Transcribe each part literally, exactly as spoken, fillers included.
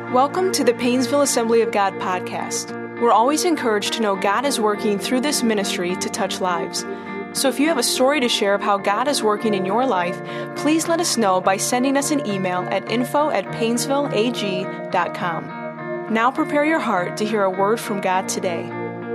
Welcome to the Painesville Assembly of God podcast. We're always encouraged to know God is working through this ministry to touch lives. So if you have a story to share of how God is working in your life, please let us know by sending us an email at info at painesville a g dot com. Now prepare your heart to hear a word from God today.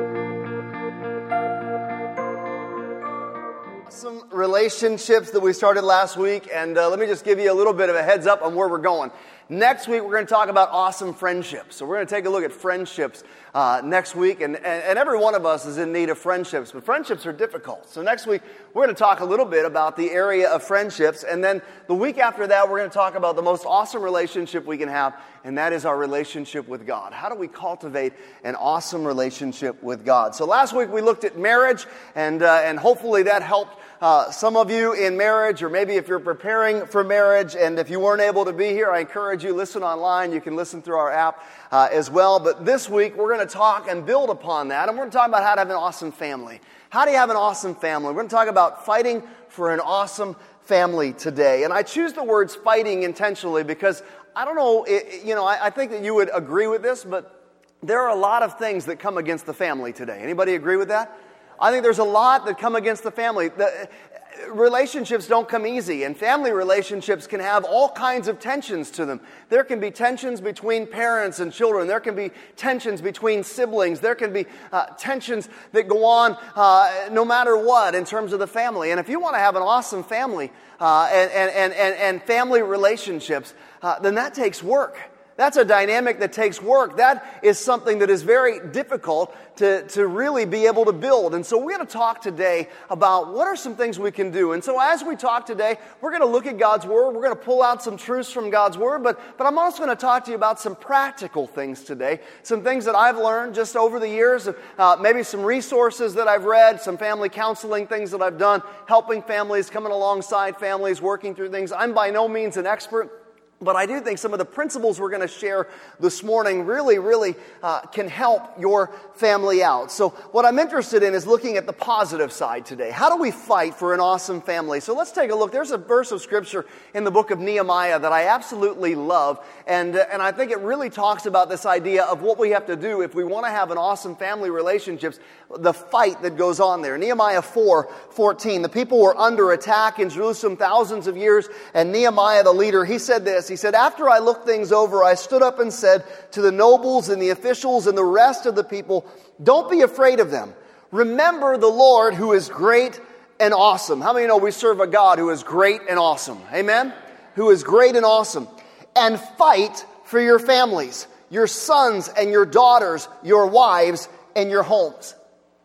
Some relationships that we started last week, and uh, let me just give you a little bit of a heads up on where we're going. Next week, we're going to talk about awesome friendships. So we're going to take a look at friendships uh, next week, and, and, and every one of us is in need of friendships, but friendships are difficult. So next week, we're going to talk a little bit about the area of friendships, and then the week after that, we're going to talk about the most awesome relationship we can have, and that is our relationship with God. How do we cultivate an awesome relationship with God? So last week, we looked at marriage, and uh, and hopefully that helped Uh, some of you in marriage, or maybe if you're preparing for marriage, and if you weren't able to be here, I encourage you, listen online. You can listen through our app uh, as well. But this week, we're going to talk and build upon that, and we're going to talk about how to have an awesome family. How do you have an awesome family? We're going to talk about fighting for an awesome family today. And I choose the words fighting intentionally because, I don't know, it, you know, I, I think that you would agree with this, but there are a lot of things that come against the family today. Anybody agree with that? I think there's a lot that come against the family. The, relationships don't come easy, and family relationships can have all kinds of tensions to them. There can be tensions between parents and children. There can be tensions between siblings. There can be uh, tensions that go on uh, no matter what in terms of the family. And if you want to have an awesome family uh, and, and, and, and family relationships, uh, then that takes work. That's a dynamic that takes work. That is something that is very difficult to, to really be able to build. And so we're going to talk today about what are some things we can do. And so as we talk today, we're going to look at God's Word. We're going to pull out some truths from God's Word. But, but I'm also going to talk to you about some practical things today. Some things that I've learned just over the years. Uh, maybe some resources that I've read. Some family counseling things that I've done. Helping families, coming alongside families, working through things. I'm by no means an expert. But I do think some of the principles we're going to share this morning really, really uh, can help your family out. So what I'm interested in is looking at the positive side today. How do we fight for an awesome family? So let's take a look. There's a verse of Scripture in the book of Nehemiah that I absolutely love. And, uh, and I think it really talks about this idea of what we have to do if we want to have an awesome family relationships, the fight that goes on there. Nehemiah four fourteen. The people were under attack in Jerusalem thousands of years. And Nehemiah, the leader, he said this. He said, after I looked things over, I stood up and said to the nobles and the officials and the rest of the people, don't be afraid of them. Remember the Lord who is great and awesome. How many know we serve a God who is great and awesome? Amen? Who is great and awesome. And fight for your families, your sons and your daughters, your wives and your homes.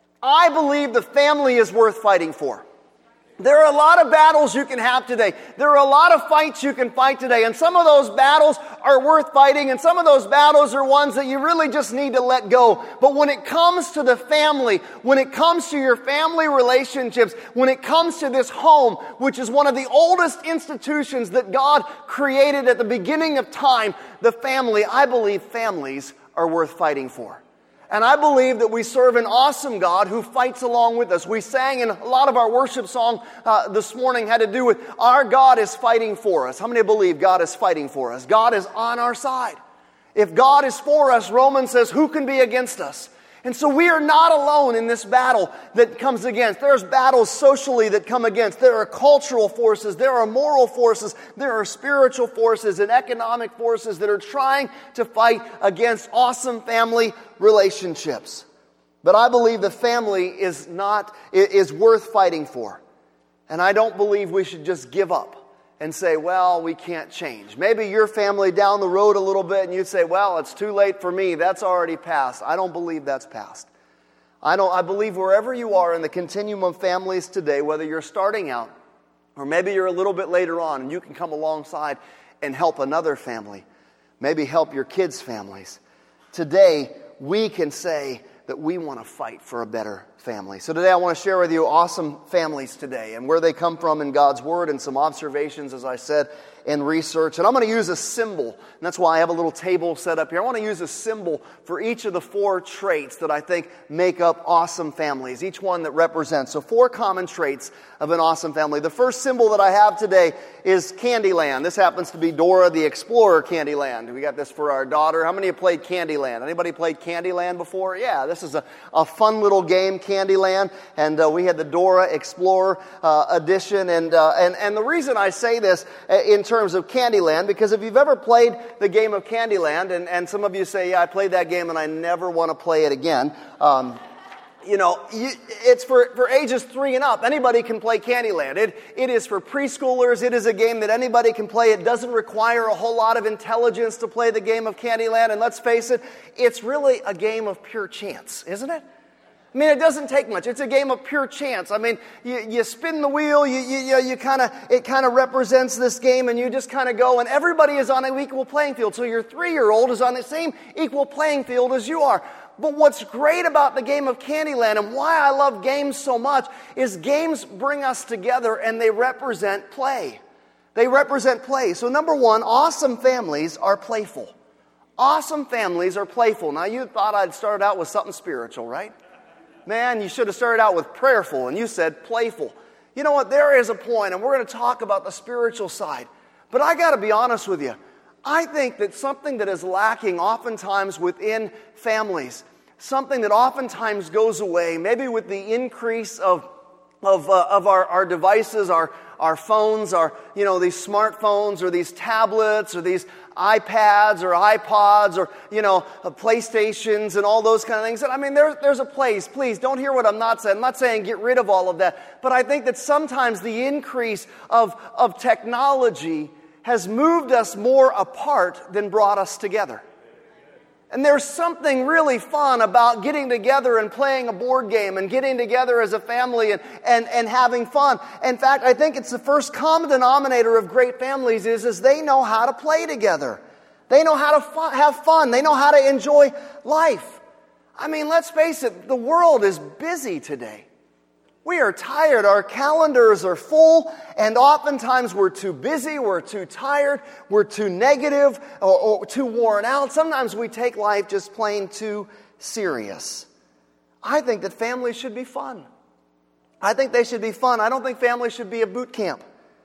I believe the family is worth fighting for. There are a lot of battles you can have today. There are a lot of fights you can fight today. And some of those battles are worth fighting. And some of those battles are ones that you really just need to let go. But when it comes to the family, when it comes to your family relationships, when it comes to this home, which is one of the oldest institutions that God created at the beginning of time, the family, I believe families are worth fighting for. And I believe that we serve an awesome God who fights along with us. We sang in a lot of our worship song uh, this morning had to do with our God is fighting for us. How many believe God is fighting for us? God is on our side. If God is for us, Romans says, who can be against us? And so we are not alone in this battle that comes against. There's battles socially that come against. There are cultural forces. There are moral forces. There are spiritual forces and economic forces that are trying to fight against awesome family relationships. But I believe the family is not, is worth fighting for. And I don't believe we should just give up and say, well, we can't change. Maybe your family down the road a little bit and you'd say, well, it's too late for me. That's already passed. I don't believe that's passed. I don't. I believe wherever you are in the continuum of families today, whether you're starting out or maybe you're a little bit later on and you can come alongside and help another family, maybe help your kids' families. Today, we can say that we want to fight for a better family. So today I want to share with you awesome families today and where they come from in God's Word and some observations, as I said, and research. And I'm going to use a symbol, and that's why I have a little table set up here. I want to use a symbol for each of the four traits that I think make up awesome families, each one that represents. So four common traits of an awesome family. The first symbol that I have today is Candyland. This happens to be Dora the Explorer Candyland. We got this for our daughter. How many have played Candyland? Anybody played Candyland before? Yeah, this is a, a fun little game, Candyland, and uh, we had the Dora Explorer uh, edition. And, uh, and, and the reason I say this in terms terms of Candyland, because if you've ever played the game of Candyland, and, and some of you say, yeah, I played that game and I never want to play it again, um, you know, you, it's for, for ages three and up. Anybody can play Candyland. It, it is for preschoolers. It is a game that anybody can play. It doesn't require a whole lot of intelligence to play the game of Candyland, and let's face it, it's really a game of pure chance, isn't it? I mean, it doesn't take much. It's a game of pure chance. I mean, you, you spin the wheel, you, you, you kind of, it kind of represents this game, and you just kind of go, and everybody is on an equal playing field. So your three-year-old is on the same equal playing field as you are. But what's great about the game of Candyland, and why I love games so much, is games bring us together, and they represent play. They represent play. So number one, awesome families are playful. Awesome families are playful. Now, you thought I'd started out with something spiritual, right? Man, you should have started out with prayerful, and you said playful. You know what? There is a point, and we're going to talk about the spiritual side. But I got to be honest with you. I think that something that is lacking oftentimes within families, something that oftentimes goes away, maybe with the increase of of uh, of our, our devices, our our phones, our, you know, these smartphones or these tablets or these iPads or iPods or, you know, uh, PlayStations and all those kind of things. And I mean, there's, there's a place. Please, don't hear what I'm not saying. I'm not saying get rid of all of that. But I think that sometimes the increase of, of technology has moved us more apart than brought us together. And there's something really fun about getting together and playing a board game and getting together as a family and, and, and having fun. In fact, I think it's the first common denominator of great families is, is they know how to play together. They know how to fu- have fun. They know how to enjoy life. I mean, let's face it, the world is busy today. We are tired. Our calendars are full, and oftentimes we're too busy, we're too tired, we're too negative, or, or too worn out. Sometimes we take life just plain too serious. I think that families should be fun. I think they should be fun. I don't think families should be a boot camp.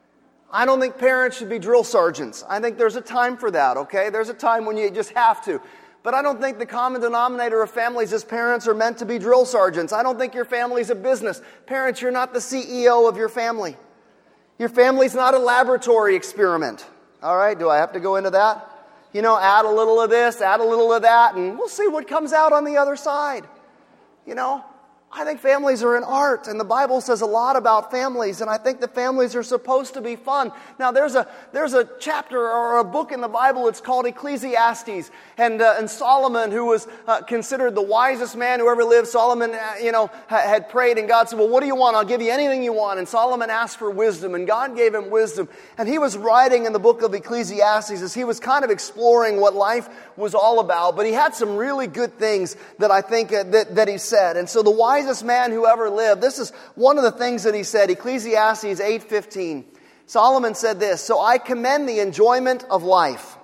I don't think parents should be drill sergeants. I think there's a time for that, okay? There's a time when you just have to. But I don't think the common denominator of families is parents are meant to be drill sergeants. I don't think your family's a business. Parents, you're not the C E O of your family. Your family's not a laboratory experiment. All right, do I have to go into that? You know, add a little of this, add a little of that, and we'll see what comes out on the other side. You know, I think families are an art, and the Bible says a lot about families, and I think the families are supposed to be fun. Now, there's a there's a chapter or a book in the Bible, it's called Ecclesiastes, and uh, and Solomon, who was uh, considered the wisest man who ever lived, Solomon, uh, you know, ha- had prayed, and God said, well, what do you want? I'll give you anything you want. And Solomon asked for wisdom, and God gave him wisdom. And he was writing in the book of Ecclesiastes as he was kind of exploring what life was all about, but he had some really good things that I think uh, that, that he said. And so the wise wisest man who ever lived. This is one of the things that he said, Ecclesiastes eight fifteen. Solomon said this, so I commend the enjoyment of life.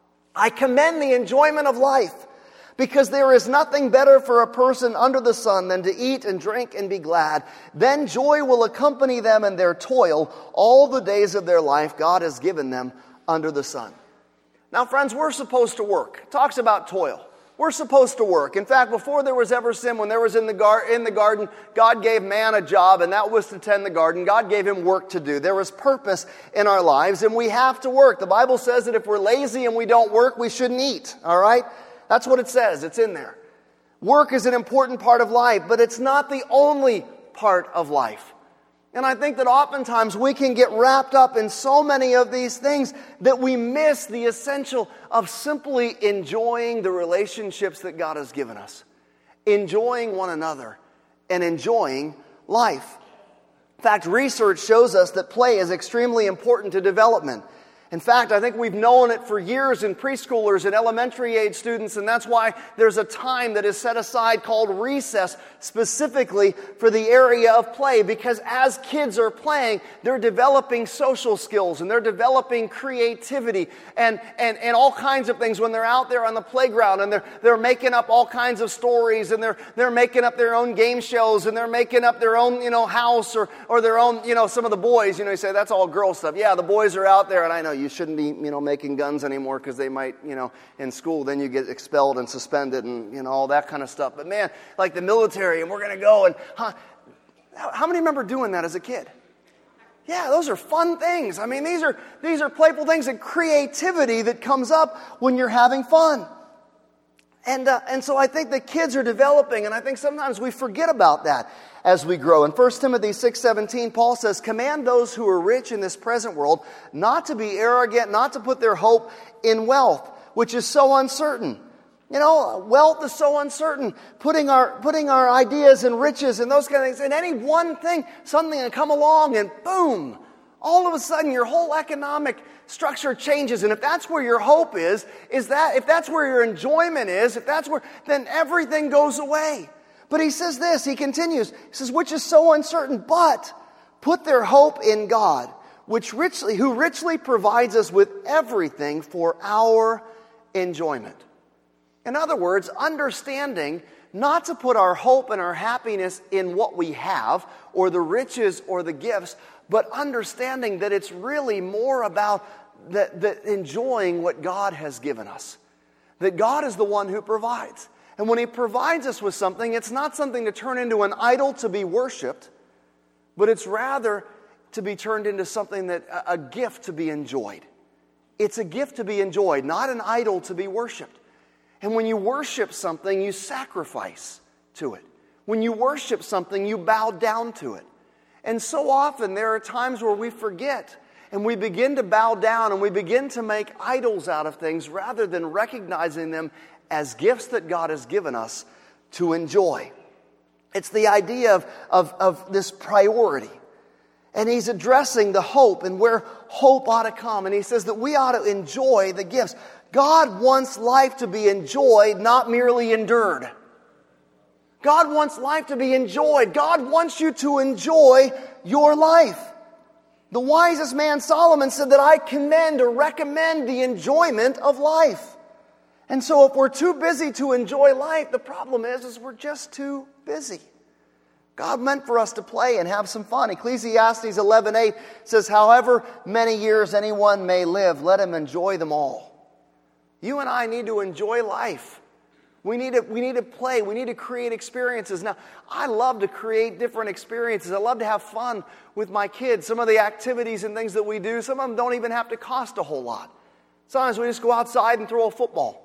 I commend the enjoyment of life because there is nothing better for a person under the sun than to eat and drink and be glad. Then joy will accompany them in their toil all the days of their life God has given them under the sun. Now, friends, we're supposed to work. It talks about toil. We're supposed to work. In fact, before there was ever sin, when there was in the, gar- in the garden, God gave man a job, and that was to tend the garden. God gave him work to do. There was purpose in our lives, and we have to work. The Bible says that if we're lazy and we don't work, we shouldn't eat. All right? That's what it says. It's in there. Work is an important part of life, but it's not the only part of life. And I think that oftentimes we can get wrapped up in so many of these things that we miss the essential of simply enjoying the relationships that God has given us, enjoying one another, and enjoying life. In fact, research shows us that play is extremely important to development. In fact, I think we've known it for years in preschoolers and elementary age students, and that's why there's a time that is set aside called recess specifically for the area of play, because as kids are playing, they're developing social skills and they're developing creativity and, and, and all kinds of things when they're out there on the playground, and they're, they're making up all kinds of stories, and they're, they're making up their own game shows, and they're making up their own, you know, house or, or their own, you know, some of the boys, you know, you say, that's all girl stuff. Yeah, the boys are out there, and I know you shouldn't be, you know, making guns anymore because they might, you know, in school, then you get expelled and suspended and, you know, all that kind of stuff. But man, like the military, and we're going to go and, huh, how many remember doing that as a kid? Yeah, those are fun things. I mean, these are, these are playful things and creativity that comes up when you're having fun. And, uh, and so I think the kids are developing, and I think sometimes we forget about that as we grow. In First Timothy six seventeen, Paul says, command those who are rich in this present world not to be arrogant, not to put their hope in wealth, which is so uncertain. You know, wealth is so uncertain. Putting our, putting our ideas and riches and those kind of things, and any one thing, something can come along and boom, all of a sudden your whole economic structure changes. And if that's where your hope is, is that, if that's where your enjoyment is, if that's where, then everything goes away. But he says this, he continues, he says, which is so uncertain, but put their hope in God, which richly, who richly provides us with everything for our enjoyment. In other words, understanding not to put our hope and our happiness in what we have, or the riches or the gifts, but understanding that it's really more about the, the enjoying what God has given us. That God is the one who provides. And when He provides us with something, it's not something to turn into an idol to be worshipped, but it's rather to be turned into something that, a, a gift to be enjoyed. It's a gift to be enjoyed, not an idol to be worshipped. And when you worship something, you sacrifice to it. When you worship something, you bow down to it. And so often there are times where we forget and we begin to bow down and we begin to make idols out of things rather than recognizing them as gifts that God has given us to enjoy. It's the idea of, of, of this priority. And he's addressing the hope and where hope ought to come. And he says that we ought to enjoy the gifts. God wants life to be enjoyed, not merely endured. God wants life to be enjoyed. God wants you to enjoy your life. The wisest man, Solomon, said that I commend or recommend the enjoyment of life. And so if we're too busy to enjoy life, the problem is, is we're just too busy. God meant for us to play and have some fun. Ecclesiastes eleven eight says, however many years anyone may live, let him enjoy them all. You and I need to enjoy life. We need to, we need to play. We need to create experiences. Now, I love to create different experiences. I love to have fun with my kids. Some of the activities and things that we do, some of them don't even have to cost a whole lot. Sometimes we just go outside and throw a football.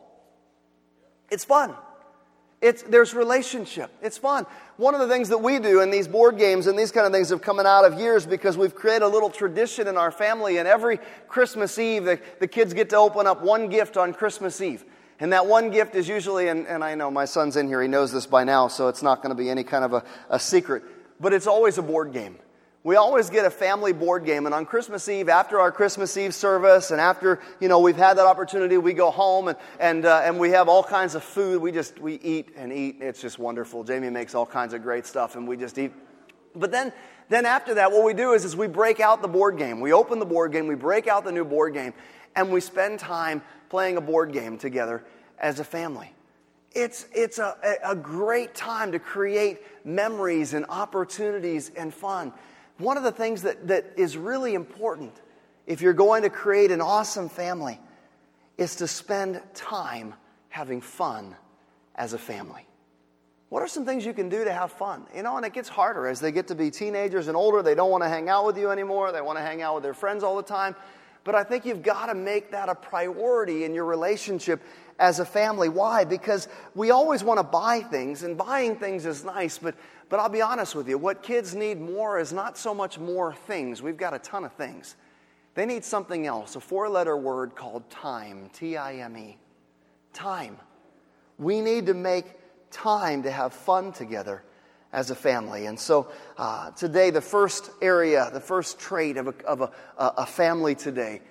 It's fun. It's, there's relationship. It's fun. One of the things that we do in these board games and these kind of things have come out of years because we've created a little tradition in our family, and every Christmas Eve, the, the kids get to open up one gift on Christmas Eve. And that one gift is usually, and, and I know my son's in here, he knows this by now, so it's not going to be any kind of a, a secret, but it's always a board game. We always get a family board game, and on Christmas Eve, after our Christmas Eve service, and after, you know, we've had that opportunity, we go home, and and uh, and we have all kinds of food. We just, we eat and eat. It's just wonderful. Jamie makes all kinds of great stuff, and we just eat. But then, then after that, what we do is, is we break out the board game. We open the board game, we break out the new board game, and we spend time playing a board game together as a family. It's, it's a, a great time to create memories and opportunities and fun. One of the things that, that is really important if you're going to create an awesome family is to spend time having fun as a family. What are some things you can do to have fun? You know, and it gets harder as they get to be teenagers and older. They don't want to hang out with you anymore. They want to hang out with their friends all the time. But I think you've got to make that a priority in your relationship as a family. Why? Because we always want to buy things, and buying things is nice, but But I'll be honest with you, what kids need more is not so much more things. We've got a ton of things. They need something else, a four-letter word called time, T I M E. Time. We need to make time to have fun together as a family. And so uh, today, the first area, the first trait of, a, of a, a family today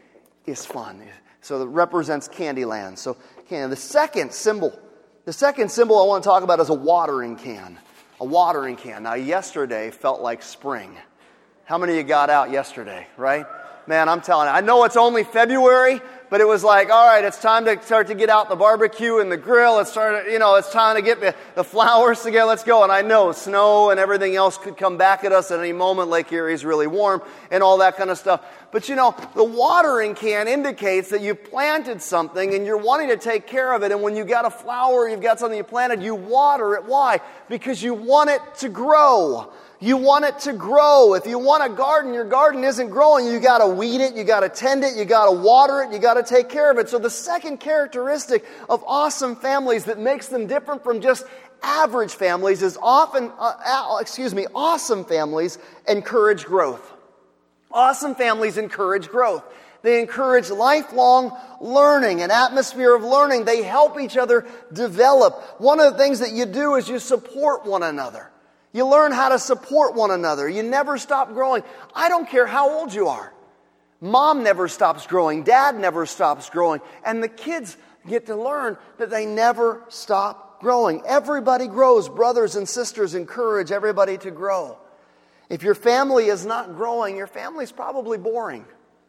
is fun. So it represents Candyland. So can the second symbol, the second symbol I want to talk about is a watering can. A watering can. Now, yesterday felt like spring. How many of you got out yesterday, right? Man, I'm telling you, I know it's only February, but it was like, all right, it's time to start to get out the barbecue and the grill. It's start, you know, it's time to get the, the flowers together. Let's go. And I know snow and everything else could come back at us at any moment. Lake Erie's really warm and all that kind of stuff. But you know, the watering can indicates that you planted something and you're wanting to take care of it. And when you got a flower, you've got something you planted, you water it. Why? Because you want it to grow. You want it to grow. If you want a garden, your garden isn't growing. You got to weed it, you got to tend it, you got to water it, you got to take care of it. So the second characteristic of awesome families that makes them different from just average families is often, uh, excuse me, awesome families encourage growth. Awesome families encourage growth. They encourage lifelong learning, an atmosphere of learning. They help each other develop. One of the things that you do is you support one another. You learn how to support one another. You never stop growing. I don't care how old you are. Mom never stops growing. Dad never stops growing. And the kids get to learn that they never stop growing. Everybody grows. Brothers and sisters encourage everybody to grow. If your family is not growing, your family's probably boring.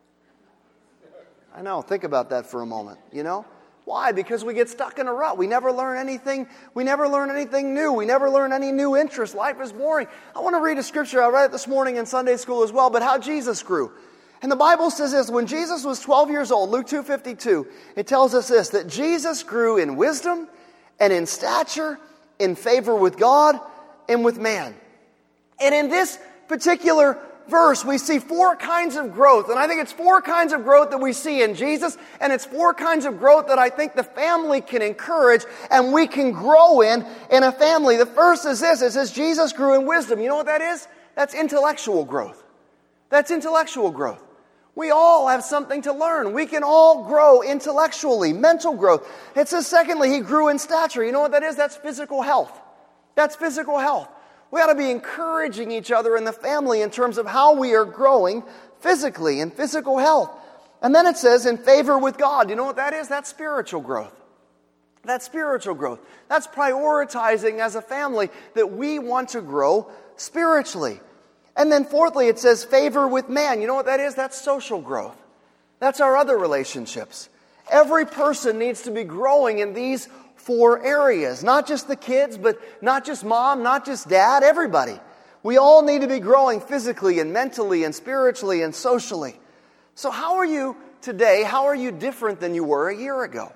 I know. Think about that for a moment, you know? Why? Because we get stuck in a rut. We never learn anything. We never learn anything new. We never learn any new interests. Life is boring. I want to read a scripture. I read it this morning in Sunday school as well, but how Jesus grew. And the Bible says this, when Jesus was twelve years old, Luke two fifty-two, it tells us this, that Jesus grew in wisdom and in stature, in favor with God and with man. And in this particular verse, we see four kinds of growth. And I think it's four kinds of growth that we see in Jesus. And it's four kinds of growth that I think the family can encourage and we can grow in, in a family. The first is this. It says Jesus grew in wisdom. You know what that is? That's intellectual growth. That's intellectual growth. We all have something to learn. We can all grow intellectually, mental growth. It says, secondly, he grew in stature. You know what that is? That's physical health. That's physical health. We ought to be encouraging each other in the family in terms of how we are growing physically in physical health. And then it says in favor with God. You know what that is? That's spiritual growth. That's spiritual growth. That's prioritizing as a family that we want to grow spiritually. And then fourthly, it says favor with man. You know what that is? That's social growth. That's our other relationships. Every person needs to be growing in these four areas. Not just the kids, but not just mom, not just dad, everybody. We all need to be growing physically and mentally and spiritually and socially. So how are you today? How are you different than you were a year ago?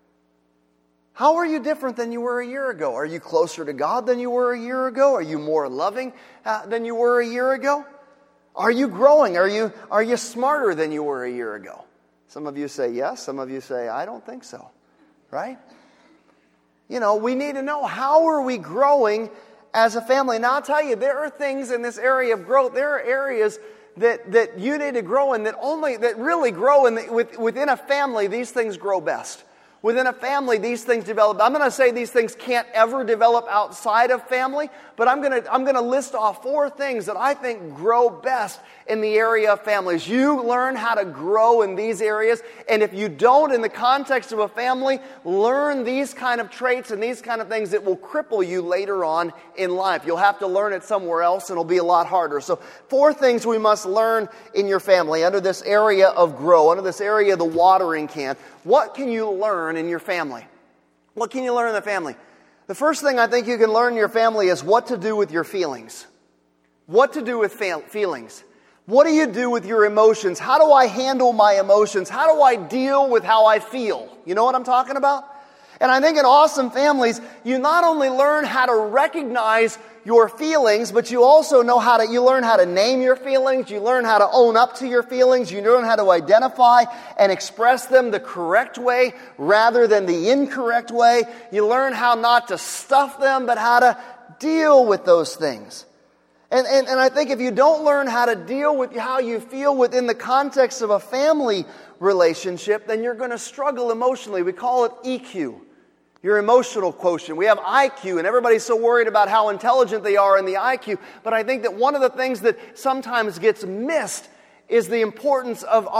How are you different than you were a year ago? Are you closer to God than you were a year ago? Are you more loving uh, than you were a year ago? Are you growing? Are you, are you smarter than you were a year ago? Some of you say yes. Some of you say, I don't think so. Right? You know, we need to know, how are we growing as a family? Now, I'll tell you, there are things in this area of growth. There are areas that, that you need to grow in that only, that really grow in the, with, within a family. These things grow best. Within a family, these things develop. I'm going to say these things can't ever develop outside of family, but I'm going to I'm going to list off four things that I think grow best in the area of families. You learn how to grow in these areas, and if you don't, in the context of a family, learn these kind of traits and these kind of things that will cripple you later on in life. You'll have to learn it somewhere else, and it'll be a lot harder. So, four things we must learn in your family under this area of grow, under this area of the watering can. What can you learn in your family? What can you learn in the family? The first thing I think you can learn in your family is what to do with your feelings. What to do with fam- feelings. What do you do with your emotions? How do I handle my emotions? How do I deal with how I feel? You know what I'm talking about? And I think in awesome families, you not only learn how to recognize your feelings, but you also know how to, you learn how to name your feelings, you learn how to own up to your feelings, you learn how to identify and express them the correct way rather than the incorrect way. You learn how not to stuff them, but how to deal with those things. And, and, and I think if you don't learn how to deal with how you feel within the context of a family relationship, then you're going to struggle emotionally. We call it E Q. Your emotional quotient. We have I Q, and everybody's so worried about how intelligent they are in the I Q. But I think that one of the things that sometimes gets missed is the importance of our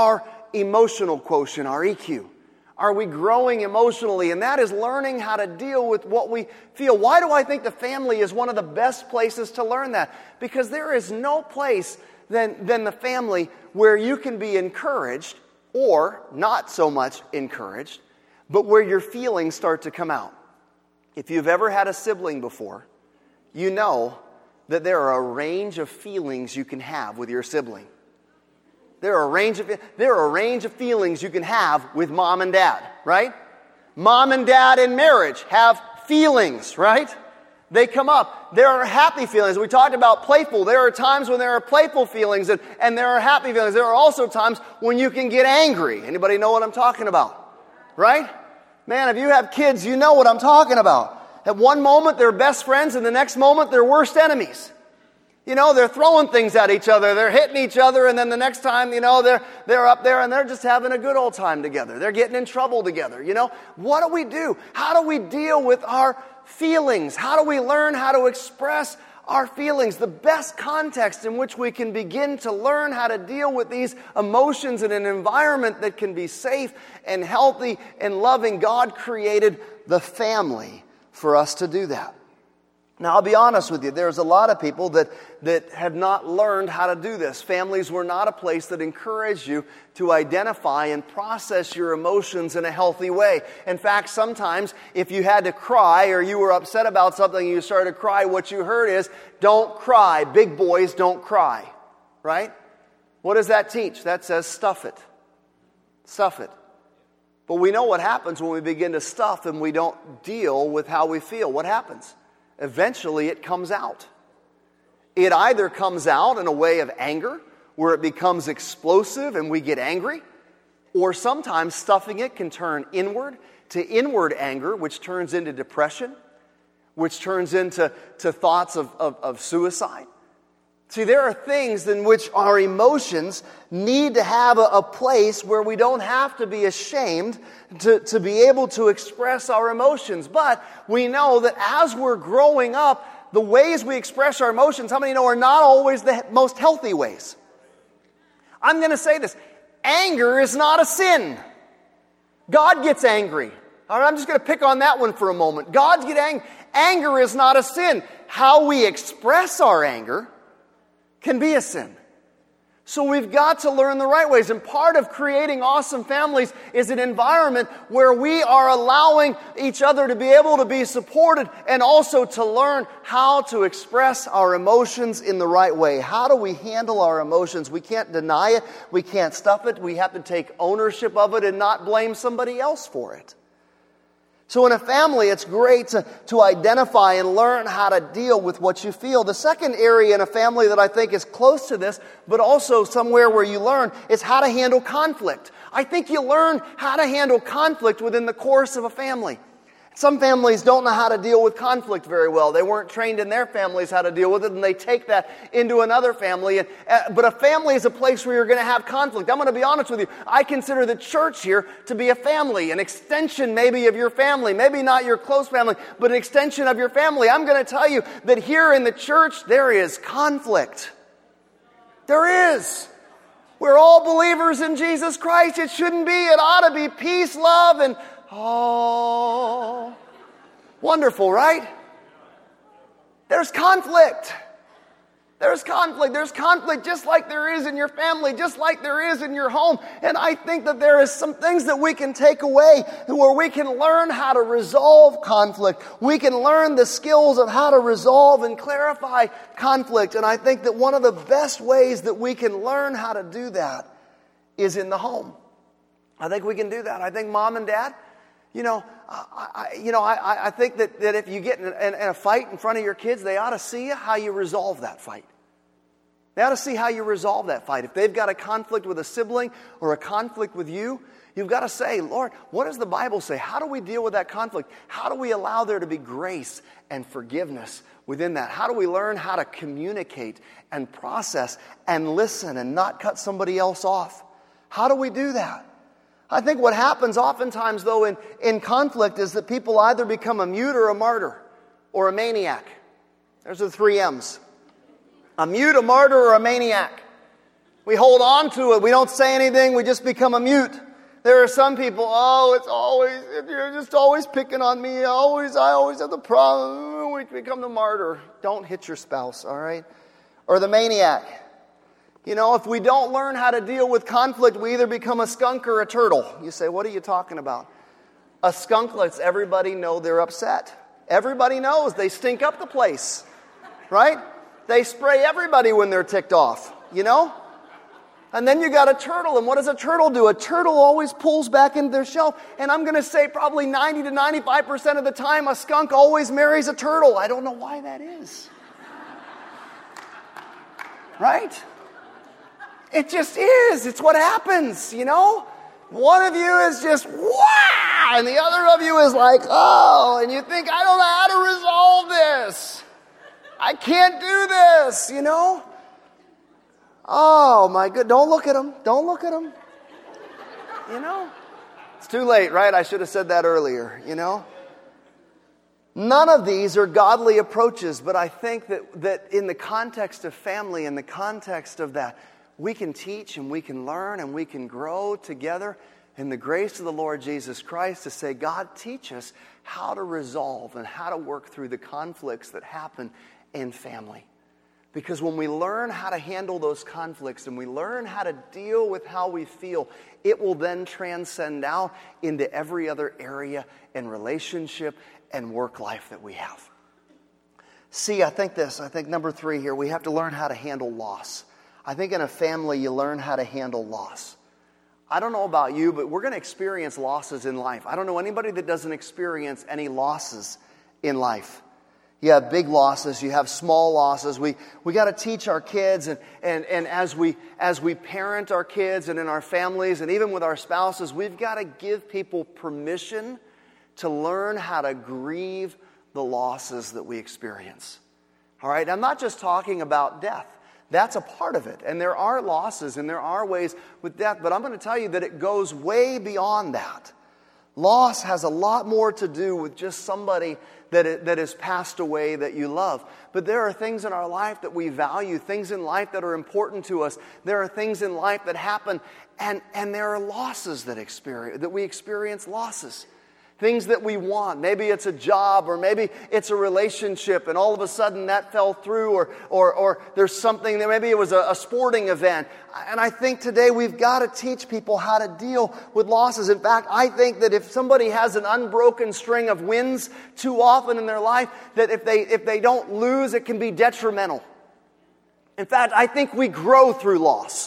emotional quotient, our E Q? Are we growing emotionally? And that is learning how to deal with what we feel. Why do I think the family is one of the best places to learn that? Because there is no place than, than the family where you can be encouraged, or not so much encouraged, but where your feelings start to come out. If you've ever had a sibling before, you know that there are a range of feelings you can have with your sibling. There are a range of there are a range of feelings you can have with mom and dad, right? Mom and dad in marriage have feelings, right? They come up. There are happy feelings. We talked about playful. There are times when there are playful feelings and, and there are happy feelings. There are also times when you can get angry. Anybody know what I'm talking about? Right? Man, if you have kids, you know what I'm talking about. At one moment, they're best friends, and the next moment, they're worst enemies. You know, they're throwing things at each other, they're hitting each other, and then the next time, you know, they're they're up there and they're just having a good old time together. They're getting in trouble together, you know. What do we do? How do we deal with our feelings? How do we learn how to express our feelings? The best context in which we can begin to learn how to deal with these emotions in an environment that can be safe and healthy and loving. God created the family for us to do that. Now, I'll be honest with you, there's a lot of people that, that have not learned how to do this. Families were not a place that encouraged you to identify and process your emotions in a healthy way. In fact, sometimes if you had to cry or you were upset about something and you started to cry, what you heard is, don't cry. Big boys don't cry. Right? What does that teach? That says stuff it. Stuff it. But we know what happens when we begin to stuff and we don't deal with how we feel. What happens? Eventually it comes out. It either comes out in a way of anger, where it becomes explosive and we get angry, or sometimes stuffing it can turn inward to inward anger, which turns into depression, which turns into to thoughts of, of, of suicide. See, there are things in which our emotions need to have a, a place where we don't have to be ashamed to, to be able to express our emotions. But we know that as we're growing up, the ways we express our emotions, how many know, are not always the most healthy ways? I'm going to say this. Anger is not a sin. God gets angry. All right, I'm just going to pick on that one for a moment. God gets angry. Anger is not a sin. How we express our anger can be a sin. So we've got to learn the right ways. And part of creating awesome families is an environment where we are allowing each other to be able to be supported and also to learn how to express our emotions in the right way. How do we handle our emotions? We can't deny it. We can't stuff it. We have to take ownership of it and not blame somebody else for it. So in a family, it's great to, to identify and learn how to deal with what you feel. The second area in a family that I think is close to this, but also somewhere where you learn, is how to handle conflict. I think you learn how to handle conflict within the course of a family. Some families don't know how to deal with conflict very well. They weren't trained in their families how to deal with it, and they take that into another family. And, uh, but a family is a place where you're going to have conflict. I'm going to be honest with you. I consider the church here to be a family, an extension maybe of your family, maybe not your close family, but an extension of your family. I'm going to tell you that here in the church, there is conflict. There is. We're all believers in Jesus Christ. It shouldn't be. It ought to be peace, love, and oh, wonderful, right? There's conflict. There's conflict. There's conflict just like there is in your family, just like there is in your home. And I think that there is some things that we can take away where we can learn how to resolve conflict. We can learn the skills of how to resolve and clarify conflict. And I think that one of the best ways that we can learn how to do that is in the home. I think we can do that. I think mom and dad, You know, I, I, you know, I, I think that, that if you get in a, in a fight in front of your kids, they ought to see how you resolve that fight. They ought to see how you resolve that fight. If they've got a conflict with a sibling or a conflict with you, you've got to say, Lord, what does the Bible say? How do we deal with that conflict? How do we allow there to be grace and forgiveness within that? How do we learn how to communicate and process and listen and not cut somebody else off? How do we do that? I think what happens oftentimes, though, in, in conflict is that people either become a mute or a martyr or a maniac. There's the three M's. A mute, a martyr, or a maniac. We hold on to it. We don't say anything. We just become a mute. There are some people, oh, it's always, you're just always picking on me. Always, I always have the problem. We become the martyr. Don't hit your spouse, all right? Or the maniac. You know, if we don't learn how to deal with conflict, we either become a skunk or a turtle. You say, what are you talking about? A skunk lets everybody know they're upset. Everybody knows. They stink up the place, right? They spray everybody when they're ticked off, you know? And then you got a turtle, and what does a turtle do? A turtle always pulls back into their shell. And I'm going to say probably ninety to ninety-five percent of the time, a skunk always marries a turtle. I don't know why that is. Right? It just is. It's what happens, you know? One of you is just, wow, and the other of you is like, oh, and you think, I don't know how to resolve this. I can't do this, you know? Oh, my good. Don't look at him. Don't look at him. You know? It's too late, right? I should have said that earlier, you know? None of these are godly approaches, but I think that, that in the context of family, in the context of that, we can teach and we can learn and we can grow together in the grace of the Lord Jesus Christ to say, God, teach us how to resolve and how to work through the conflicts that happen in family. Because when we learn how to handle those conflicts and we learn how to deal with how we feel, it will then transcend out into every other area and relationship and work life that we have. See, I think this, I think number three here, we have to learn how to handle loss. I think in a family you learn how to handle loss. I don't know about you, but we're going to experience losses in life. I don't know anybody that doesn't experience any losses in life. You have big losses, you have small losses. We we got to teach our kids, and, and, and as we as we parent our kids and in our families and even with our spouses, we've got to give people permission to learn how to grieve the losses that we experience. All right, I'm not just talking about death. That's a part of it. And there are losses and there are ways with death, but I'm going to tell you that it goes way beyond that. Loss has a lot more to do with just somebody that it, that has passed away that you love. But there are things in our life that we value, things in life that are important to us. There are things in life that happen, and, and there are losses that experience that we experience losses. Things that we want. Maybe it's a job, or maybe it's a relationship, and all of a sudden that fell through, or or, or there's something that maybe it was a, a sporting event. And I think today we've got to teach people how to deal with losses. In fact, I think that if somebody has an unbroken string of wins too often in their life, that if they if they don't lose, it can be detrimental. In fact, I think we grow through loss.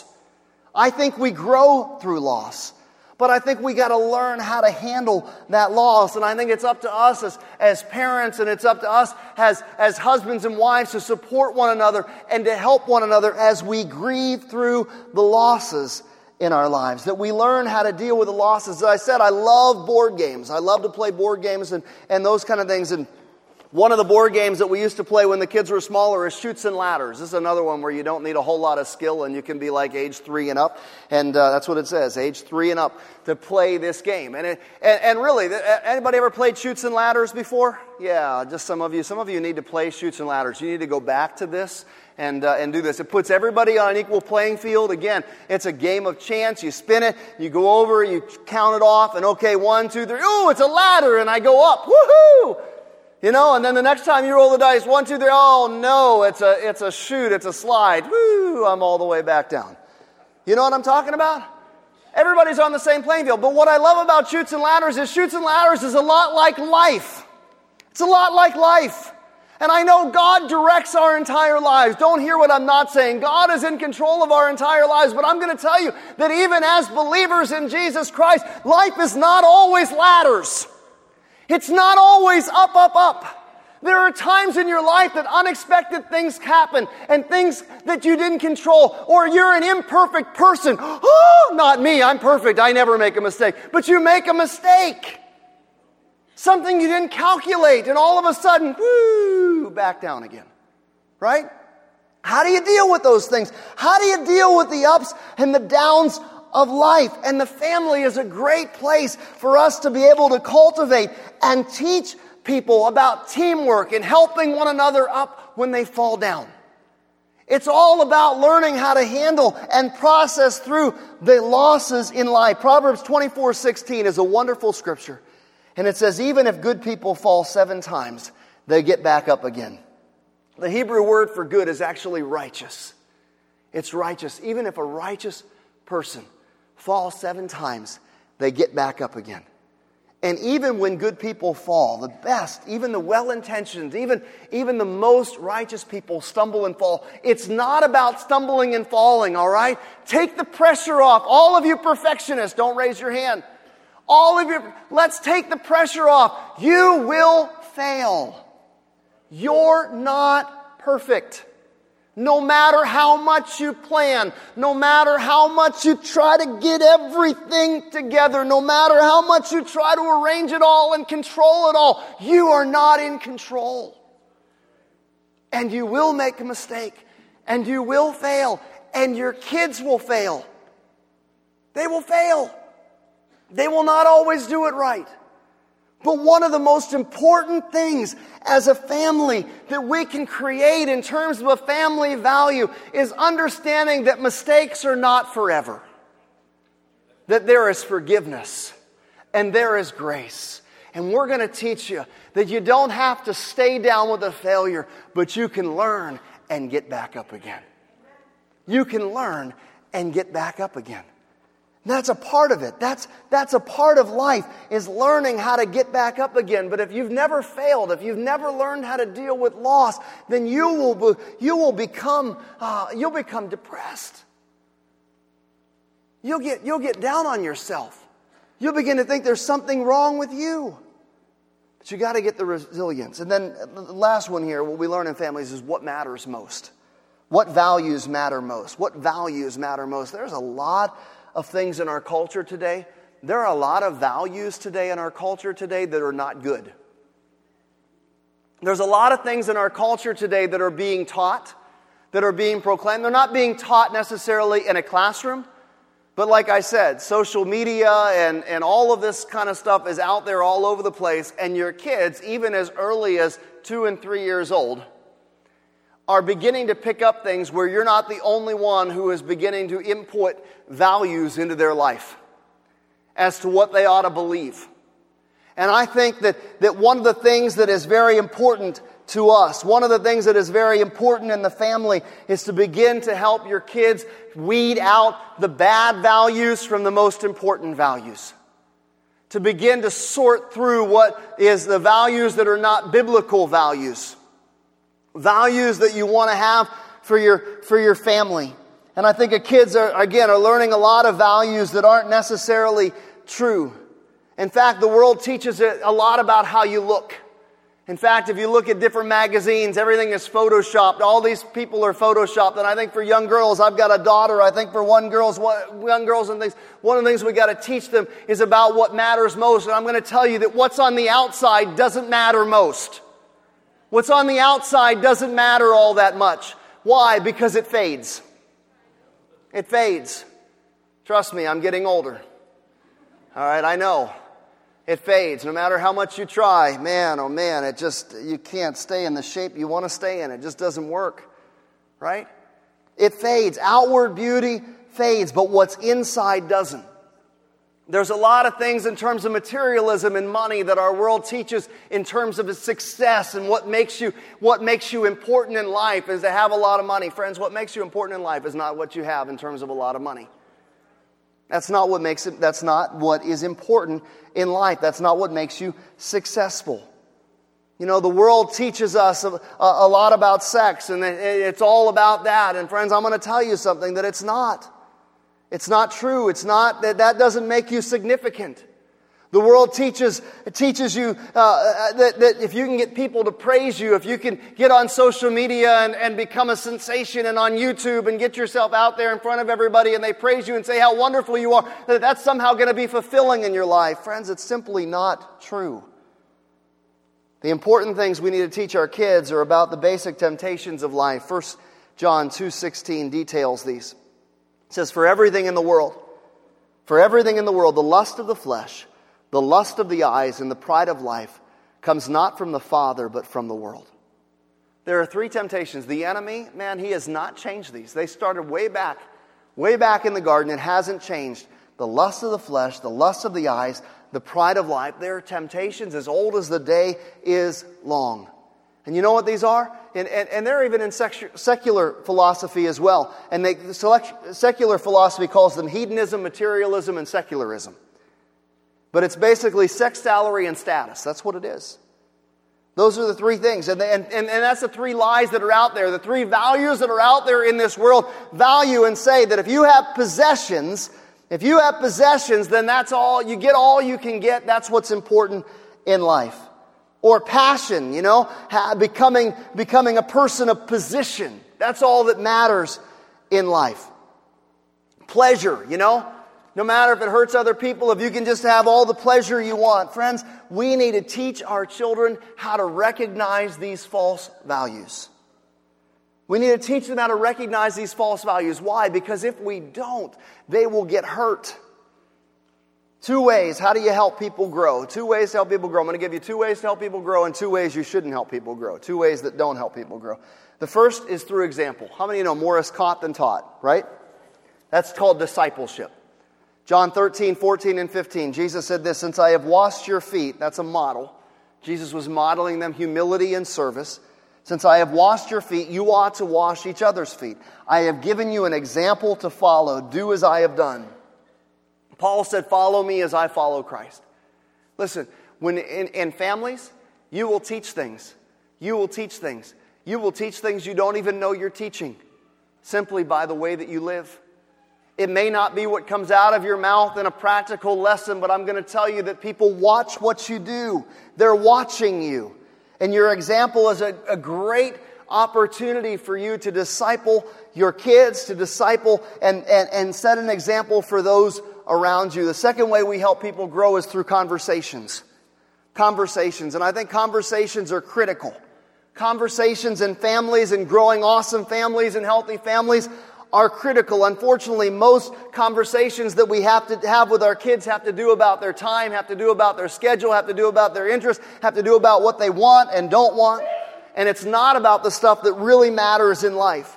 I think we grow through loss. But I think we got to learn how to handle that loss. And I think it's up to us as, as parents, and it's up to us as, as husbands and wives to support one another and to help one another as we grieve through the losses in our lives. That we learn how to deal with the losses. As I said, I love board games. I love to play board games and, and those kind of things. And one of the board games that we used to play when the kids were smaller is Chutes and Ladders. This is another one where you don't need a whole lot of skill and you can be like age three and up. And uh, that's what it says, age three and up to play this game. And, it, and and really, anybody ever played Chutes and Ladders before? Yeah, just some of you. Some of you need to play Chutes and Ladders. You need to go back to this and uh, and do this. It puts everybody on an equal playing field. Again, it's a game of chance. You spin it, you go over, you count it off, and okay, one, two, three. Ooh, it's a ladder, and I go up. Woohoo! You know, and then the next time you roll the dice, one, two, three, oh no, it's a it's a chute, it's a slide. Woo, I'm all the way back down. You know what I'm talking about? Everybody's on the same playing field. But what I love about Chutes and Ladders is Chutes and Ladders is a lot like life. It's a lot like life. And I know God directs our entire lives. Don't hear what I'm not saying. God is in control of our entire lives. But I'm going to tell you that even as believers in Jesus Christ, life is not always ladders. It's not always up, up, up. There are times in your life that unexpected things happen and things that you didn't control, or you're an imperfect person. Oh, not me. I'm perfect. I never make a mistake. But you make a mistake. Something you didn't calculate, and all of a sudden, whoo, back down again. Right? How do you deal with those things? How do you deal with the ups and the downs of life? And the family is a great place for us to be able to cultivate and teach people about teamwork and helping one another up when they fall down. It's all about learning how to handle and process through the losses in life. Proverbs twenty-four sixteen is a wonderful scripture. And it says, even if good people fall seven times, they get back up again. The Hebrew word for good is actually righteous. It's righteous. Even if a righteous person falls seven times, they get back up again. And even when good people fall, the best, even the well-intentioned, even, even the most righteous people stumble and fall. It's not about stumbling and falling, all right? Take the pressure off. All of you perfectionists, don't raise your hand. All of you, let's take the pressure off. You will fail. You're not perfect. No matter how much you plan, no matter how much you try to get everything together, no matter how much you try to arrange it all and control it all, you are not in control. And you will make a mistake, and you will fail, and your kids will fail. They will fail. They will not always do it right. But one of the most important things as a family that we can create in terms of a family value is understanding that mistakes are not forever. That there is forgiveness and there is grace. And we're going to teach you that you don't have to stay down with a failure, but you can learn and get back up again. You can learn and get back up again. That's a part of it. That's, that's a part of life, is learning how to get back up again. But if you've never failed, if you've never learned how to deal with loss, then you will be, you will become uh, you'll become depressed. You'll get you'll get down on yourself. You'll begin to think there's something wrong with you. But you got to get the resilience. And then the last one here, what we learn in families is what matters most. What values matter most? What values matter most? There's a lot of things in our culture today. There are a lot of values today in our culture today that are not good. There's a lot of things in our culture today that are being taught, that are being proclaimed. They're not being taught necessarily in a classroom, but like I said, social media and, and all of this kind of stuff is out there all over the place, and your kids, even as early as two and three years old, are beginning to pick up things where you're not the only one who is beginning to input values into their life as to what they ought to believe. And I think that, that one of the things that is very important to us, one of the things that is very important in the family, is to begin to help your kids weed out the bad values from the most important values. To begin to sort through what is the values that are not biblical values. Values that you want to have for your for your family. And I think the kids are, again, are learning a lot of values that aren't necessarily true. In fact, the world teaches it a lot about how you look. In fact, if you look at different magazines, everything is photoshopped. All these people are photoshopped. And I think for young girls, I've got a daughter, I think for one girls, young girls and things, one of the things we got to teach them is about what matters most. And I'm going to tell you that what's on the outside doesn't matter most. What's on the outside doesn't matter all that much. Why? Because it fades. It fades. Trust me, I'm getting older. All right, I know. It fades. No matter how much you try, man, oh man, it just, you can't stay in the shape you want to stay in. It just doesn't work. Right? It fades. Outward beauty fades, but what's inside doesn't. There's a lot of things in terms of materialism and money that our world teaches in terms of success and what makes you what makes you important in life is to have a lot of money. Friends, what makes you important in life is not what you have in terms of a lot of money. That's not what makes it that's not what is important in life. That's not what makes you successful. You know, the world teaches us a, a, a lot about sex, and it, it's all about that. And friends, I'm going to tell you something that it's not. It's not true. It's not that that doesn't make you significant. The world teaches teaches you uh, that, that if you can get people to praise you, if you can get on social media and, and become a sensation and on YouTube and get yourself out there in front of everybody and they praise you and say how wonderful you are, that that's somehow going to be fulfilling in your life. Friends, it's simply not true. The important things we need to teach our kids are about the basic temptations of life. First John two sixteen details these. It says, for everything in the world, for everything in the world, the lust of the flesh, the lust of the eyes, and the pride of life comes not from the Father, but from the world. There are three temptations. The enemy, man, he has not changed these. They started way back, way back in the garden. It hasn't changed. The lust of the flesh, the lust of the eyes, the pride of life. They are temptations as old as the day is long. And you know what these are? And, and, and they're even in secular philosophy as well. And they, the select, secular philosophy calls them hedonism, materialism, and secularism. But it's basically sex, salary, and status. That's what it is. Those are the three things. And, and, and, and that's the three lies that are out there. The three values that are out there in this world value and say that if you have possessions, if you have possessions, then that's all, you get all you can get. That's what's important in life. Or passion, you know, becoming, becoming a person of position. That's all that matters in life. Pleasure, you know. No matter if it hurts other people, if you can just have all the pleasure you want. Friends, we need to teach our children how to recognize these false values. We need to teach them how to recognize these false values. Why? Because if we don't, they will get hurt. Two ways. How do you help people grow? Two ways to help people grow. I'm going to give you two ways to help people grow and two ways you shouldn't help people grow. Two ways that don't help people grow. The first is through example. How many of you know more is caught than taught, right? That's called discipleship. John thirteen, fourteen, and fifteen. Jesus said this, since I have washed your feet, that's a model. Jesus was modeling them humility and service. Since I have washed your feet, you ought to wash each other's feet. I have given you an example to follow. Do as I have done. Paul said, follow me as I follow Christ. Listen, when in, in families, you will teach things. You will teach things. You will teach things you don't even know you're teaching, simply by the way that you live. It may not be what comes out of your mouth in a practical lesson, but I'm going to tell you that people watch what you do. They're watching you. And your example is a, a great opportunity for you to disciple your kids, to disciple and, and, and set an example for those around you. The second way we help people grow is through conversations. Conversations. And I think conversations are critical. Conversations in families and growing awesome families and healthy families are critical. Unfortunately, most conversations that we have to have with our kids have to do about their time, have to do about their schedule, have to do about their interests, have to do about what they want and don't want. And it's not about the stuff that really matters in life.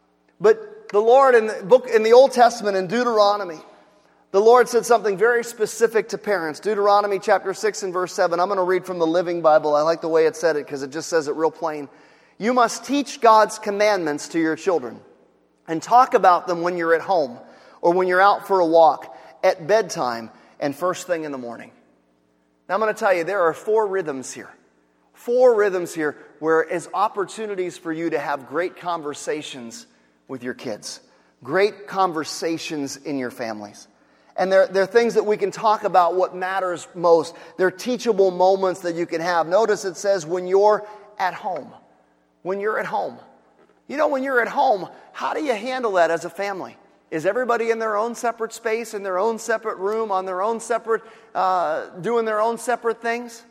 But the Lord in the book, in the Old Testament, in Deuteronomy, the Lord said something very specific to parents. Deuteronomy chapter six and verse seven. I'm going to read from the Living Bible. I like the way it said it because it just says it real plain. You must teach God's commandments to your children and talk about them when you're at home or when you're out for a walk, at bedtime, and first thing in the morning. Now I'm going to tell you, there are four rhythms here. Four rhythms here where is opportunities for you to have great conversations with your kids. Great conversations in your families. And they're, they're things that we can talk about what matters most. They're teachable moments that you can have. Notice it says when you're at home. When you're at home. You know, when you're at home, how do you handle that as a family? Is everybody in their own separate space, in their own separate room, on their own separate, uh, doing their own separate things?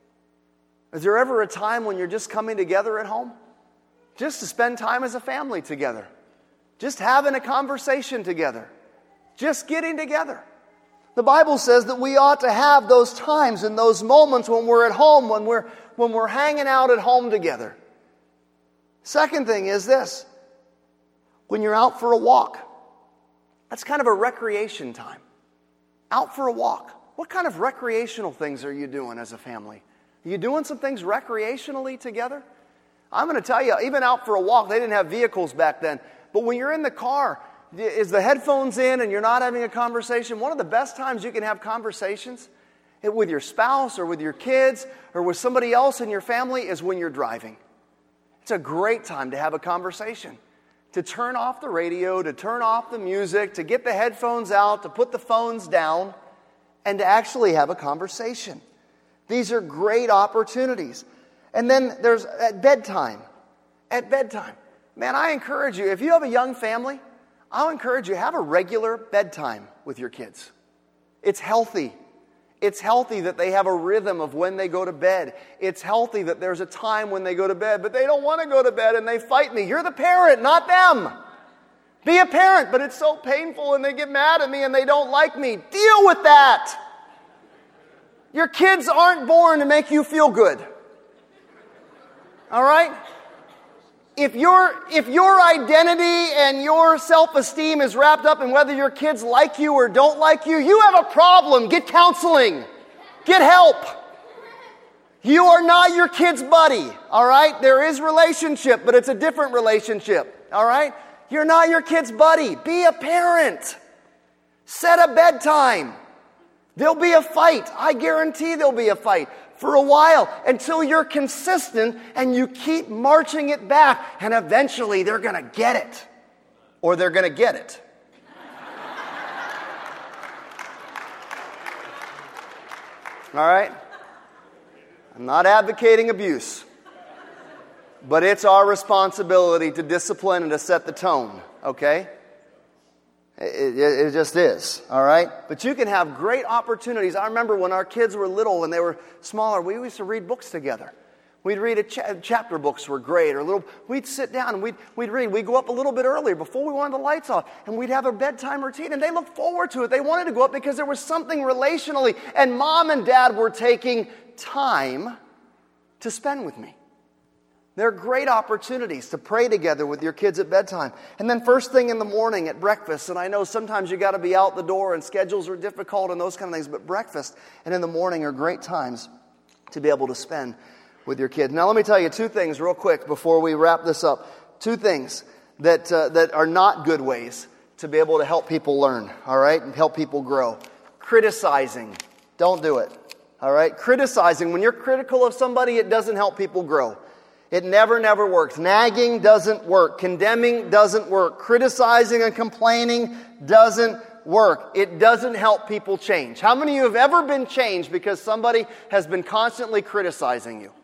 Is there ever a time when you're just coming together at home? Just to spend time as a family together. Just having a conversation together. Just getting together. The Bible says that we ought to have those times and those moments when we're at home, when we're, when we're hanging out at home together. Second thing is this. When you're out for a walk. That's kind of a recreation time. Out for a walk. What kind of recreational things are you doing as a family? Are you doing some things recreationally together? I'm going to tell you, even out for a walk, they didn't have vehicles back then. But when you're in the car, is the headphones in and you're not having a conversation? One of the best times you can have conversations with your spouse or with your kids or with somebody else in your family is when you're driving. It's a great time to have a conversation. To turn off the radio, to turn off the music, to get the headphones out, to put the phones down, and to actually have a conversation. These are great opportunities. And then there's at bedtime. At bedtime. Man, I encourage you, if you have a young family, I'll encourage you, have a regular bedtime with your kids. It's healthy. It's healthy that they have a rhythm of when they go to bed. It's healthy that there's a time when they go to bed, but they don't want to go to bed and they fight me. You're the parent, not them. Be a parent, but it's so painful and they get mad at me and they don't like me. Deal with that. Your kids aren't born to make you feel good. All right? If your, if your identity and your self-esteem is wrapped up in whether your kids like you or don't like you, you have a problem. Get counseling. Get help. You are not your kid's buddy, all right? There is relationship, but it's a different relationship, all right? You're not your kid's buddy. Be a parent. Set a bedtime. There'll be a fight. I guarantee there'll be a fight for a while until you're consistent and you keep marching it back, and eventually they're going to get it, or they're going to get it. All right? I'm not advocating abuse, but it's our responsibility to discipline and to set the tone, okay? It, it, it just is, all right? But you can have great opportunities. I remember when our kids were little and they were smaller, we used to read books together. We'd read a cha- chapter books were great, or little. We'd sit down and we'd, we'd read. We'd go up a little bit earlier before we wanted the lights off, and we'd have a bedtime routine, and they looked forward to it. They wanted to go up because there was something relationally, and mom and dad were taking time to spend with me. There are great opportunities to pray together with your kids at bedtime. And then first thing in the morning at breakfast, and I know sometimes you got to be out the door and schedules are difficult and those kind of things, but breakfast and in the morning are great times to be able to spend with your kids. Now let me tell you two things real quick before we wrap this up. Two things that uh, that are not good ways to be able to help people learn, all right, and help people grow. Criticizing. Don't do it. All right? Criticizing. When you're critical of somebody, it doesn't help people grow. It never, never works. Nagging doesn't work. Condemning doesn't work. Criticizing and complaining doesn't work. It doesn't help people change. How many of you have ever been changed because somebody has been constantly criticizing you?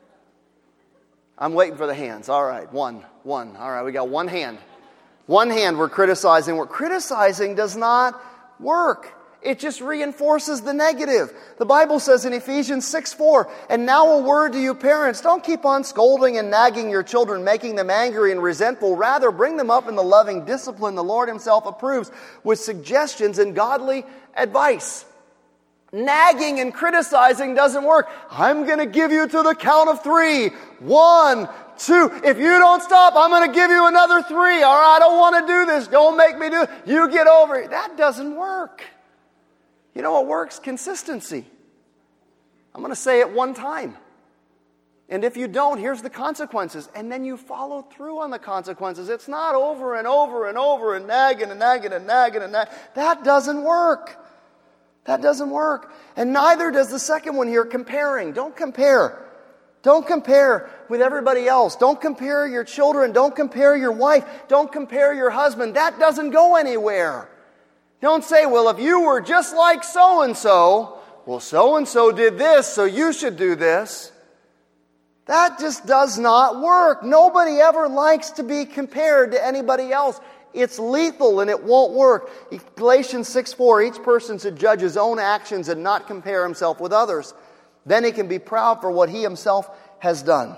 I'm waiting for the hands. All right, one, one. All right, we got one hand. One hand we're criticizing. We're criticizing does not work. It just reinforces the negative. The Bible says in Ephesians six four, and now a word to you parents, don't keep on scolding and nagging your children, making them angry and resentful. Rather, bring them up in the loving discipline the Lord Himself approves, with suggestions and godly advice. Nagging and criticizing doesn't work. I'm going to give you to the count of three. One, two. If you don't stop, I'm going to give you another three. All right, I don't want to do this. Don't make me do it. You get over it. That doesn't work. You know what works? Consistency. I'm going to say it one time. And if you don't, here's the consequences. And then you follow through on the consequences. It's not over and over and over and nagging and nagging and nagging and nagging. That doesn't work. That doesn't work. And neither does the second one here, comparing. Don't compare. Don't compare with everybody else. Don't compare your children. Don't compare your wife. Don't compare your husband. That doesn't go anywhere. Don't say, well, if you were just like so-and-so, well, so-and-so did this, so you should do this. That just does not work. Nobody ever likes to be compared to anybody else. It's lethal and it won't work. Galatians six four, each person should judge his own actions and not compare himself with others. Then he can be proud for what he himself has done.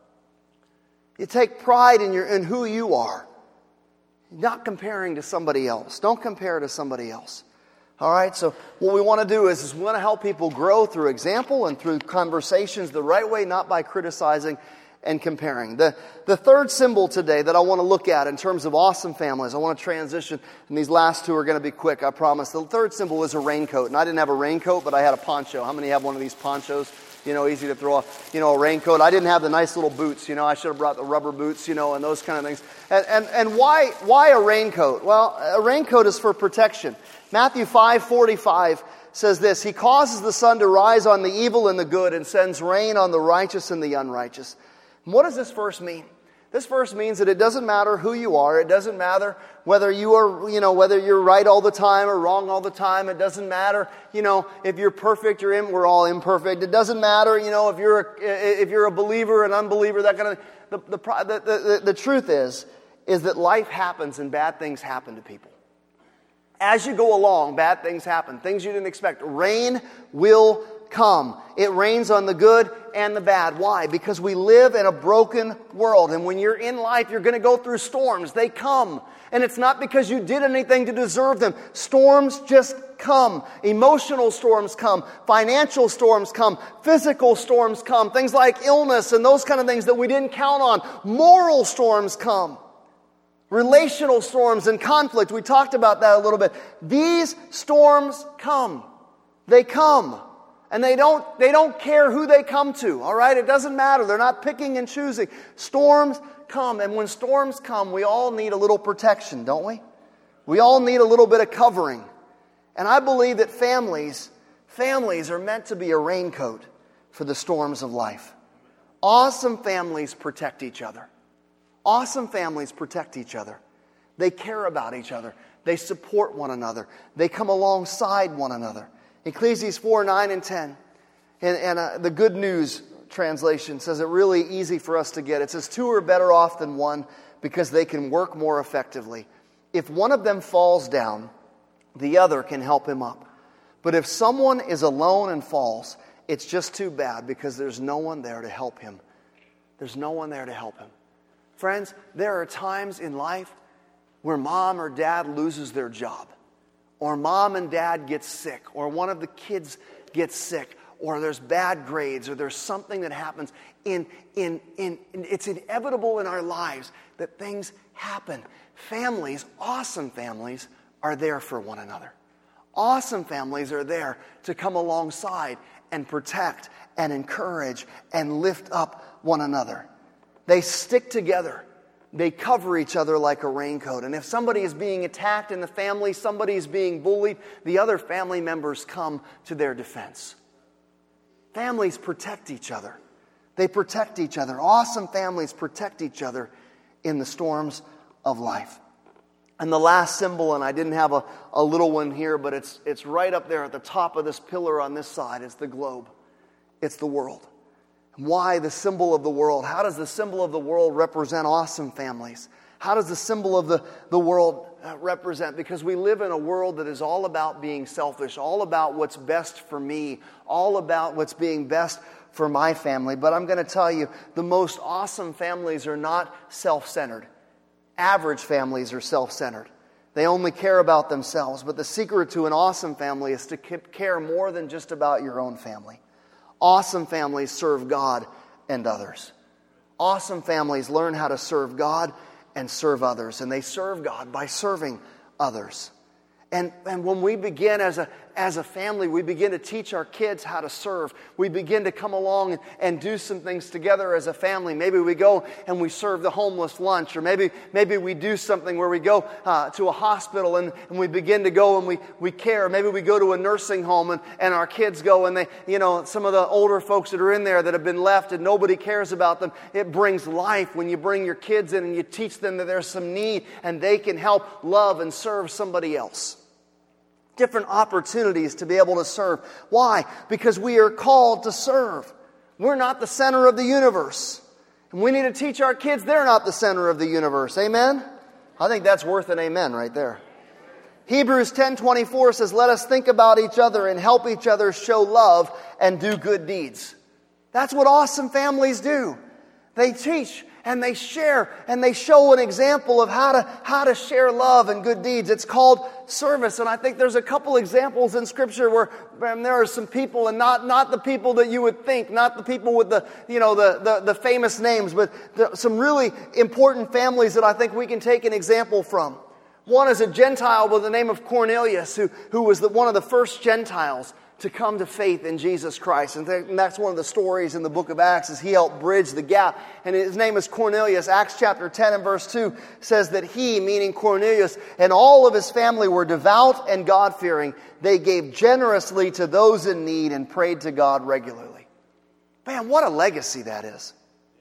You take pride in your in who you are. Not comparing to somebody else. Don't compare to somebody else. All right, so what we want to do is, is we want to help people grow through example and through conversations the right way, not by criticizing and comparing. The, the third symbol today that I want to look at in terms of awesome families, I want to transition, and these last two are going to be quick, I promise. The third symbol is a raincoat, and I didn't have a raincoat, but I had a poncho. How many have one of these ponchos? You know, easy to throw off, you know, a raincoat. I didn't have the nice little boots, you know, I should have brought the rubber boots, you know, and those kind of things. And and, and why why a raincoat? Well, a raincoat is for protection. Matthew five forty-five says this, He causes the sun to rise on the evil and the good and sends rain on the righteous and the unrighteous. And what does this verse mean? This verse means that it doesn't matter who you are. It doesn't matter whether you are, you know, whether you're right all the time or wrong all the time. It doesn't matter, you know, if you're perfect or in, we're all imperfect. It doesn't matter, you know, if you're a, if you're a believer, an unbeliever, that kind of thing. The, the, the, the, the truth is, is that life happens and bad things happen to people. As you go along, bad things happen. Things you didn't expect. Rain will come. It rains on the good and the bad. Why? Because we live in a broken world. And when you're in life, you're going to go through storms. They come. And it's not because you did anything to deserve them. Storms just come. Emotional storms come. Financial storms come. Physical storms come. Things like illness and those kind of things that we didn't count on. Moral storms come. Relational storms and conflict. We talked about that a little bit. These storms come. They come. And they don't, they don't care who they come to. All right? It doesn't matter. They're not picking and choosing. Storms come. And when storms come, we all need a little protection, don't we? We all need a little bit of covering. And I believe that families, families are meant to be a raincoat for the storms of life. Awesome families protect each other. Awesome families protect each other. They care about each other. They support one another. They come alongside one another. Ecclesiastes four, nine, and ten. And, and uh, the Good News translation says it really easy for us to get. It says, two are better off than one because they can work more effectively. If one of them falls down, the other can help him up. But if someone is alone and falls, it's just too bad because there's no one there to help him. There's no one there to help him. Friends, there are times in life where mom or dad loses their job, or mom and dad get sick, or one of the kids gets sick, or there's bad grades, or there's something that happens. In, in, in, it's inevitable in our lives that things happen. Families, awesome families, are there for one another. Awesome families are there to come alongside and protect and encourage and lift up one another. They stick together. They cover each other like a raincoat. And if somebody is being attacked in the family, somebody is being bullied, the other family members come to their defense. Families protect each other. They protect each other. Awesome families protect each other in the storms of life. And the last symbol, and I didn't have a, a little one here, but it's, it's right up there at the top of this pillar on this side. It's the globe. It's the world. Why the symbol of the world? How does the symbol of the world represent awesome families? How does the symbol of the, the world represent? Because we live in a world that is all about being selfish, all about what's best for me, all about what's being best for my family. But I'm going to tell you, the most awesome families are not self-centered. Average families are self-centered. They only care about themselves. But the secret to an awesome family is to care more than just about your own family. Awesome families serve God and others. Awesome families learn how to serve God and serve others. And they serve God by serving others. And, and when we begin as a, as a family, we begin to teach our kids how to serve. We begin to come along and, and do some things together as a family. Maybe we go and we serve the homeless lunch. Or maybe maybe we do something where we go uh, to a hospital and, and we begin to go and we, we care. Maybe we go to a nursing home and, and our kids go and they, you know, some of the older folks that are in there that have been left and nobody cares about them. It brings life when you bring your kids in and you teach them that there's some need and they can help love and serve somebody else. Different opportunities to be able to serve. Why? Because we are called to serve. We're not the center of the universe. And we need to teach our kids they're not the center of the universe. Amen? I think that's worth an amen right there. Hebrews ten twenty-four says, let us think about each other and help each other show love and do good deeds. That's what awesome families do. They teach and they share and they show an example of how to how to share love and good deeds. It's called service. And I think there's a couple examples in Scripture where, where there are some people, and not, not the people that you would think, not the people with the you know the, the, the famous names, but the, some really important families that I think we can take an example from. One is a Gentile by the name of Cornelius, who, who was the, one of the first Gentiles to come to faith in Jesus Christ. And, th- and that's one of the stories in the book of Acts, is he helped bridge the gap. And his name is Cornelius. Acts chapter ten and verse two says that he, meaning Cornelius, and all of his family were devout and God-fearing. They gave generously to those in need and prayed to God regularly. Man, what a legacy that is.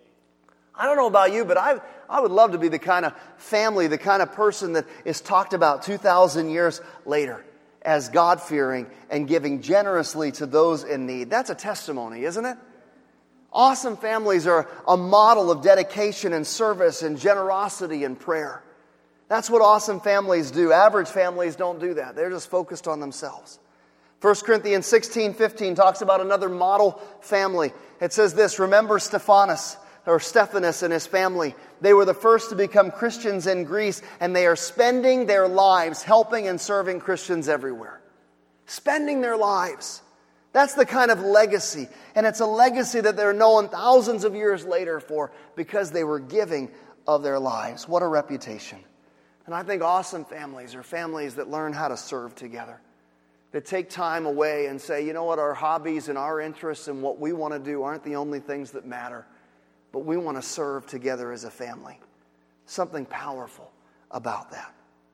I don't know about you, but I I would love to be the kind of family, the kind of person that is talked about two thousand years later as God-fearing and giving generously to those in need. That's a testimony, isn't it? Awesome families are a model of dedication and service and generosity and prayer. That's what awesome families do. Average families don't do that. They're just focused on themselves. First Corinthians sixteen fifteen talks about another model family. It says this, remember Stephanas, or Stephanus and his family. They were the first to become Christians in Greece, and they are spending their lives helping and serving Christians everywhere. Spending their lives. That's the kind of legacy. And it's a legacy that they're known thousands of years later for because they were giving of their lives. What a reputation. And I think awesome families are families that learn how to serve together. That take time away and say, you know what, our hobbies and our interests and what we want to do aren't the only things that matter. But we want to serve together as a family. Something powerful about that.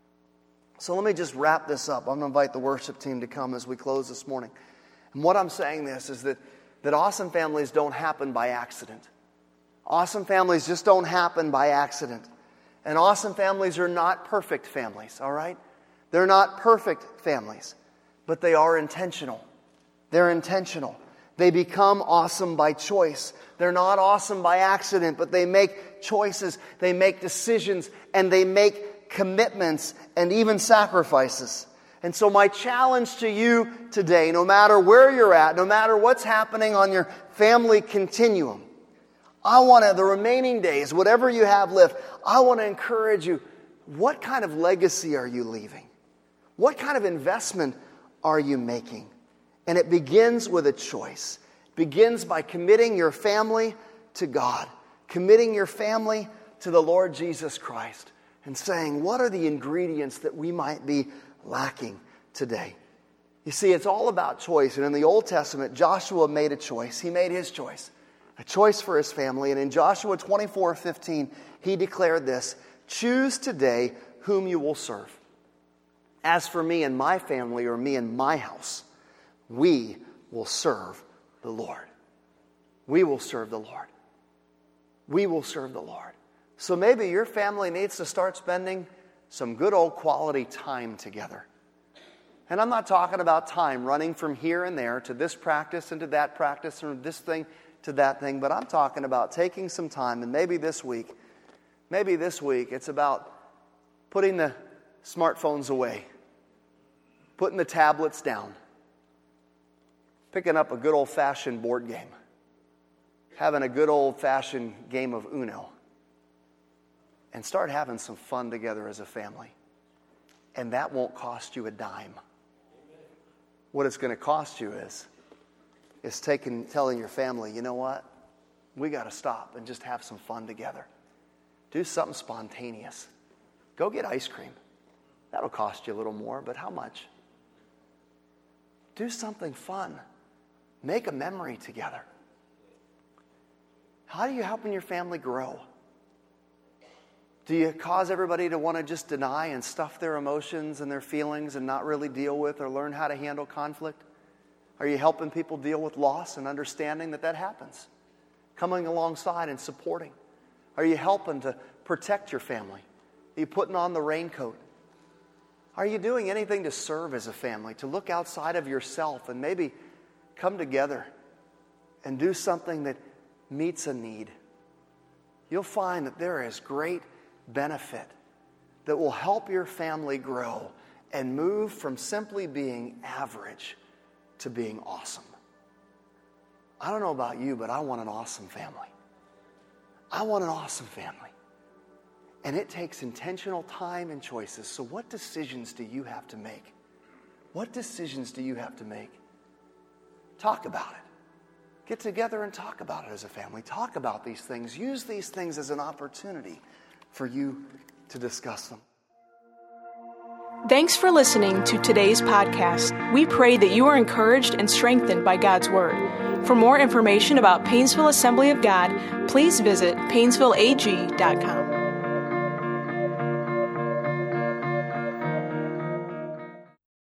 So let me just wrap this up. I'm going to invite the worship team to come as we close this morning. And what I'm saying this is that, that awesome families don't happen by accident. Awesome families just don't happen by accident. And awesome families are not perfect families, all right? They're not perfect families, but they are intentional. They're intentional. They become awesome by choice. They're not awesome by accident, but they make choices, they make decisions, and they make commitments and even sacrifices. And so my challenge to you today, no matter where you're at, no matter what's happening on your family continuum, I want to, the remaining days, whatever you have left, I want to encourage you, what kind of legacy are you leaving? What kind of investment are you making? And it begins with a choice. It begins by committing your family to God, committing your family to the Lord Jesus Christ, and saying, what are the ingredients that we might be lacking today? You see, it's all about choice. And in the Old Testament, Joshua made a choice. He made his choice, a choice for his family. And in Joshua twenty-four fifteen, he declared this, choose today whom you will serve. As for me and my family, or me and my house, we will serve the Lord. We will serve the Lord. We will serve the Lord. So maybe your family needs to start spending some good old quality time together. And I'm not talking about time running from here and there to this practice and to that practice, from this thing to that thing, but I'm talking about taking some time, and maybe this week, maybe this week it's about putting the smartphones away, putting the tablets down, picking up a good old-fashioned board game, having a good old-fashioned game of Uno, and start having some fun together as a family. And that won't cost you a dime. What it's going to cost you is, is taking, telling your family, you know what? We got to stop and just have some fun together. Do something spontaneous. Go get ice cream. That'll cost you a little more, but how much? Do something fun. Make a memory together. How do you help your family grow? Do you cause everybody to want to just deny and stuff their emotions and their feelings and not really deal with or learn how to handle conflict? Are you helping people deal with loss and understanding that that happens? Coming alongside and supporting. Are you helping to protect your family? Are you putting on the raincoat? Are you doing anything to serve as a family, to look outside of yourself and maybe come together and do something that meets a need? You'll find that there is great benefit that will help your family grow and move from simply being average to being awesome. I don't know about you, but I want an awesome family. I want an awesome family. And it takes intentional time and choices. So what decisions do you have to make? What decisions do you have to make? Talk about it. Get together and talk about it as a family. Talk about these things. Use these things as an opportunity for you to discuss them. Thanks for listening to today's podcast. We pray that you are encouraged and strengthened by God's Word. For more information about Painesville Assembly of God, please visit painesville a g dot com.